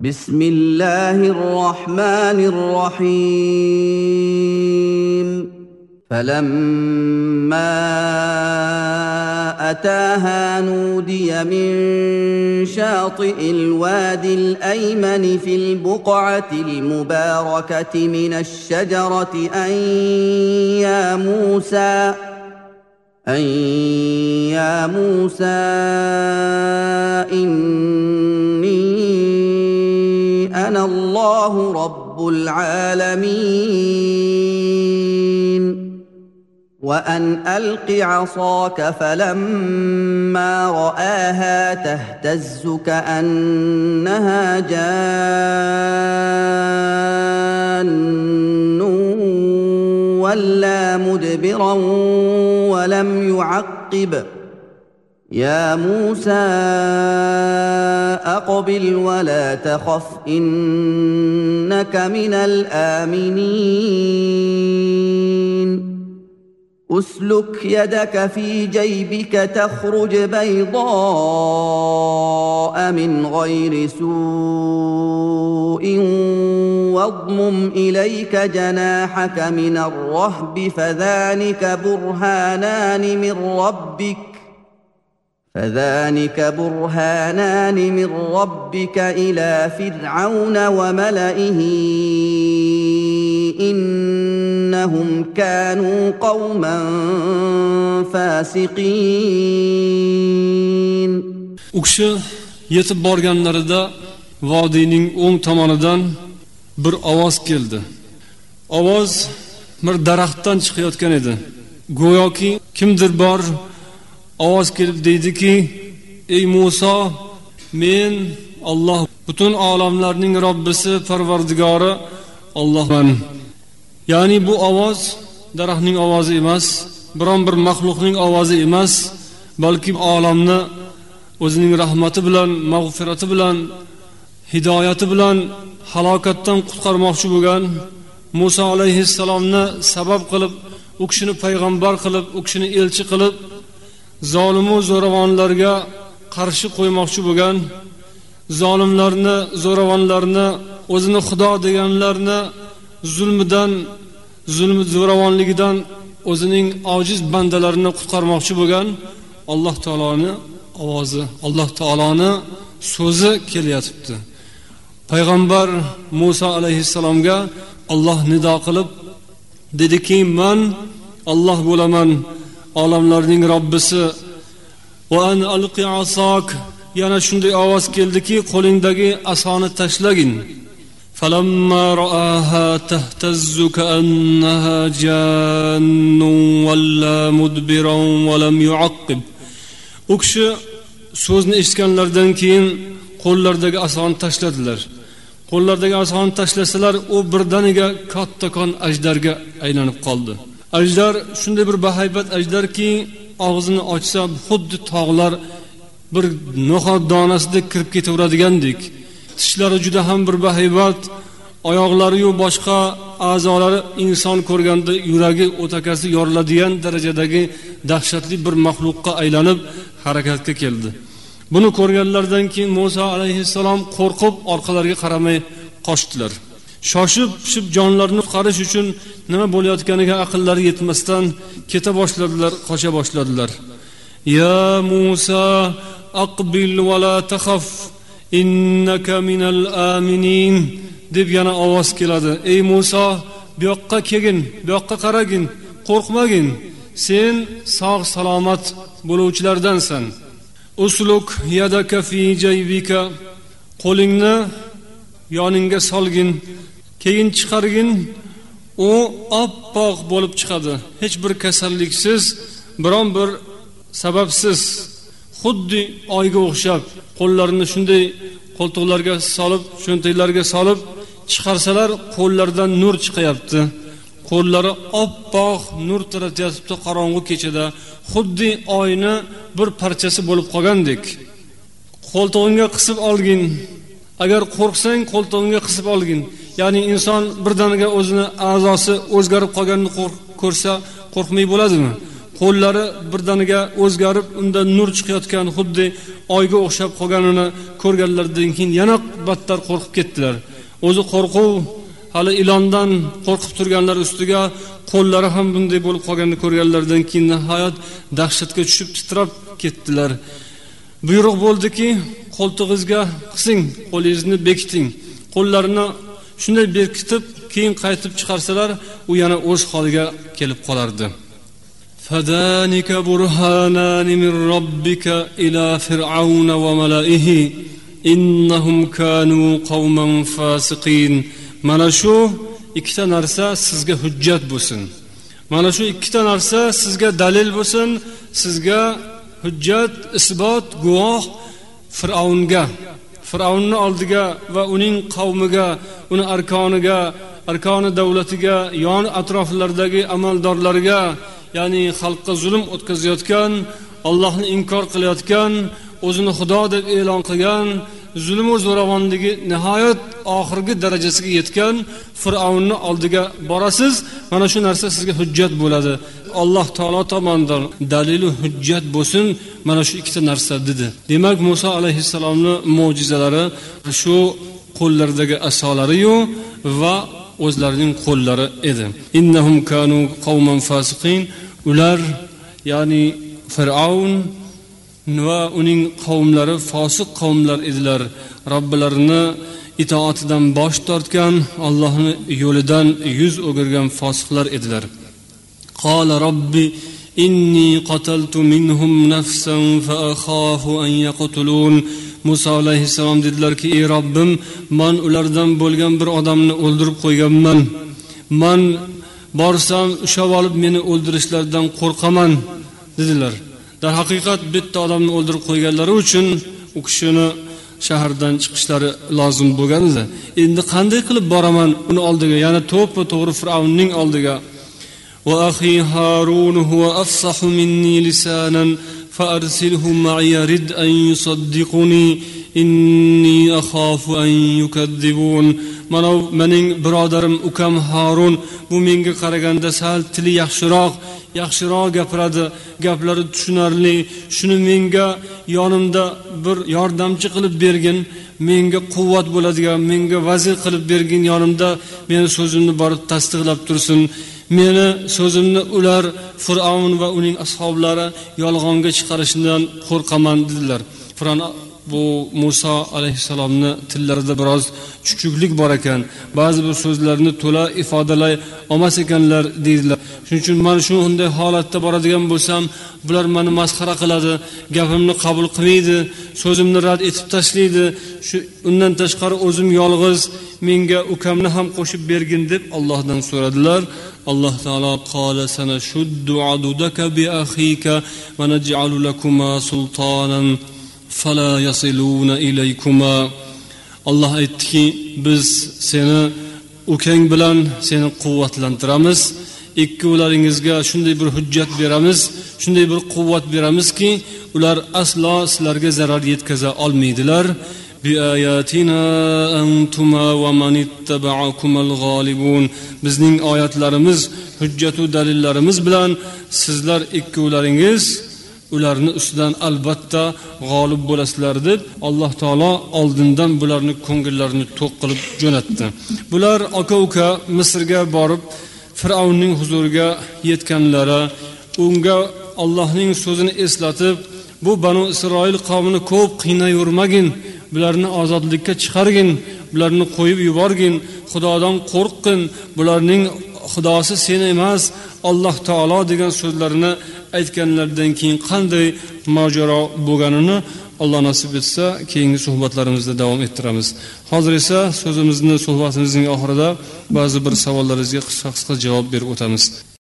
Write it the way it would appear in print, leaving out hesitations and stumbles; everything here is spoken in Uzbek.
بسم الله الرحمن الرحيم فلما أتاها نودي من شاطئ الوادي الأيمن في البقعة المباركة من الشجرة أن يا موسى إني أنا الله رب العالمين وأن ألق عصاك فلما رآها تهتز كأنها جان ولا مدبرا ولم يعقب يا موسى أقبل ولا تخف إنك من الآمنين أسلك يدك في جيبك تخرج بيضاء من غير سوء واضمم إليك جناحك من الرهب فذلك برهانان من ربك إلى فرعون وملئه إنهم كانوا قوما فاسقين. U kishi yetib borganlarida vodiyning o'ng tomonidan bir ovoz keldi. Ovoz bir daraxtdan chiqayotgan edi. Go'yoki kimdir bor ovoz kelib deydiki: "Ey Musa, men Alloh, butun olamlarning Robbisi, Parvardigori Allohman." Ya'ni bu ovoz daraxtning ovozi emas, biron bir maxluqning ovozi emas, balki olamni o'zining rahmati bilan, mag'firati bilan, hidoyati bilan halokatdan qutqarmoqchi bo'lgan Musa alayhissalomni sabab qilib, u kishini payg'ambar qilib, u kishini elchi qilib, zolim va zo'ravonlarga qarshi qo'ymoqchi bo'lgan, zolimlarni, zo'ravonlarni, o'zini xudo deganlarni zulm zo'ravonligidan o'zining ojiz bandalarini qutqarmoqchi bo'lgan Alloh taoloning ovozi, Alloh taoloning so'zi kelyapti. Payg'ambar Musa alayhissalomga Alloh nido qilib dediki: "Men Alloh bo'laman, olamlarning Robbisi. Va an alqi asak." Yana shunday ovoz keldiki, qo'lingdagi asoni tashlagin. Falamma ra'aha tahtazzu ka'annaha jannun walla mudbiran wa lam yu'aqqib. U kishi so'zni eshitganlardan keyin qo'llaridagi asoni tashladilar. Qo'llaridagi asoni tashlasalar, u birdaniga kattakon ajdarga aylanib qoldi. Ajdar shunday bir bahaybat ajdarki, og'zini ochsa xuddi tog'lar bir no'xat donasidek kirib ketaveradigandek. Tishlari juda ham bir bahaybat, oyoqlari yu boshqa a'zolari inson ko'rganda yuragi o'takasi yoriladigan darajadagi dahshatli bir maxluqqa aylanib harakatga keldi. Buni ko'rganlardan keyin Musa alayhissalom qo'rqib orqalariga qaramay qochdilar. Shoshib jonlarini qutqarish uchun nima bo'layotganiga aqllari yetmasdan keta boshladilar, qocha boshladilar. Ya Musa aqbil va la takhaf innaka minal aminin deb yana ovoz keladi. Ey Musa, bu yoqqa kelgin, bu yoqqa qaragin, qo'rqmagin. Sen sog' salomat bo'luvchilardansan. Usluk yadaka fi jaybika, qo'lingni yoningga solgin, keyin chiqargin, u oppoq bo'lib chiqadi. Hech bir kasalliksiz, biron bir sababsiz, xuddi oyga o'xshab qo'llarini shunday qo'ltiqlarga solib, cho'ntaklarga solib chiqarsalar, qo'llaridan nur chiqayapti. Qo'llari oppoq nur taratyapti qorong'u kechada, xuddi oyni bir parchasi bo'lib qolgandek. Qo'ltig'ingga qisib olgin. Agar qo'rqsang, qo'ltig'ingga qisib olgin. Ya'ni inson birdaniga o'zini a'zosi o'zgarib qolganini ko'rsa qo'rqmay bo'ladimi? qo'llari birdaniga o'zgarib undan nur chiqayotgan xuddi oyga o'xshab qolganini ko'rganlaridan keyin yana battar qo'rqib ketdilar. O'zi qo'rquv hali ilondan qo'rqib turganlar ustiga qo'llari ham bunday bo'lib qolganini ko'rganlaridan keyin nihoyat dahshatga tushib titrab ketdilar. Buyruq bo'ldiki, qo'ltig'ingizga qising, qo'lingizni bekiting. Qo'llarini shunday bekitib, keyin qaytib chiqarsalar, u yana o'z holiga kelib qolardi. Fadanika burhanan min robbika ila fir'auna va malaihi innahum kanu qauman fasiqin. Mana shu ikkita narsa sizga hujjat bo'lsin. Mana shu ikkita narsa sizga dalil bo'lsin, sizga hujjat, isbot, guvoh Fir'avnga, Fir'avnning oldiga va uning qavmiga, uni arkoniga, arkoni davlatiga, yon atroflardagi amaldorlarga, ya'ni xalqqa zulm o'tkazayotgan, Allohni inkor qilayotgan, o'zini Xudo deb e'lon qilgan, zulm va zo'ravonligi nihoyat oxirgi darajasiga yetgan Fir'avnning oldiga borasiz. Mana shu narsa sizga hujjat bo'ladi. Alloh taolo tomonidan dalilu hujjat bo'lsin, mana shu ikkita narsa dedi. Demak, Musa alayhissalomning mo'jizalari shu qo'llaridagi asolari-yu va o'zlarining qo'llari edi. Innahum kanu qauman fasiqin. Ular, ya'ni Fir'avn va uning qavmlari fosiq qavmlar edilar. Robbilarini itoatidan bosh tortgan, Allohning yo'lidan yuz o'girgan fosiqlar edilar. Qala robbi inni qataltu minhum nafsan fa akhafu an yaqtulun. Musa alayhissalom dedilarki, ey Robbim, men ulardan bo'lgan bir odamni o'ldirib qo'yganman. Men borsam ushlab olib meni o'ldirishlaridan qo'rqaman dedilar. Dar haqiqat bitta odamni o'ldirib qo'yganlari uchun u kishini shahardan chiqishlari lozim bo'lgan edi. Endi qanday qilib boraman uni oldiga, yana to'g'ri Fir'avnning oldiga? Va akhi Harun huwa afsahu minni lisanan fa arsilhu ma'iya rid an yusaddiquni inni akhafu an yukadzibun. Mana mening birodarim ukam Harun bu menga qaraganda sal tili yaxshiroq gapiradi, gaplari tushunarli. Shuni menga yonimda bir yordamchi qilib bergin, menga quvvat bo'ladigan, menga vazir qilib bergin, yonimda meni so'zimni borib tasdiqlab tursin. Meni so'zimni ular Fir'avn va uning ashablari yolg'onga chiqarishidan qo'rqaman dedilar. Bu Musa alayhissalomning tillarida biroz chuchuklik bor ekan. Ba'zi bir so'zlarni to'la ifodalay olmas ekanlar deydilar. Shuning uchun men shunday holatda boradigan bo'lsam, bular meni masxara qiladi, gapimni qabul qilmaydi, so'zimni rad etib tashlaydi. Undan tashqari o'zim yolg'iz, menga ukamni ham qo'shib bergin deb Allohdan so'radilar. Alloh taolo qala sanashuddu adudaka bi akhika va naj'alu lakuma sultanan fala yasiluna ilaykuma. Alloh aytdiki, biz seni ukang bilan seni quvvatlantiramiz. Ikkovlaringizga shunday bir hujjat beramiz, shunday bir quvvat beramizki, ular aslo sizlarga zarar yetkaza olmaydilar. Bi ayatina antuma va man ittaba'akumal g'olibun. Bizning oyatlarimiz, hujjat va dalillarimiz bilan sizlar ikkovlaringiz ularni ustidan albatta g'olib bo'lasizlar deb Alloh taolo oldindan bularni ko'ngillarini to'q qilib jo'natdi. Bular aka-uka Misrga borib Fir'avnning huzuriga yetganlari, unga Allohning so'zini eslatib, bu Banu Isroil qavmini ko'p qiynayvermagin, bularni ozodlikka chiqargin, bularni qo'yib yuborgin, Xudodan qo'rqin, bularning xudosi sen emas, Alloh taolo degan so'zlarni aytganlardan keyin qanday mojaro bo'lganini Alloh nasib etsa keyingi suhbatlarimizda davom ettiramiz. Hozir esa suhbatimizning oxirida ba'zi bir savollaringizga qisqa javob berib o'tamiz.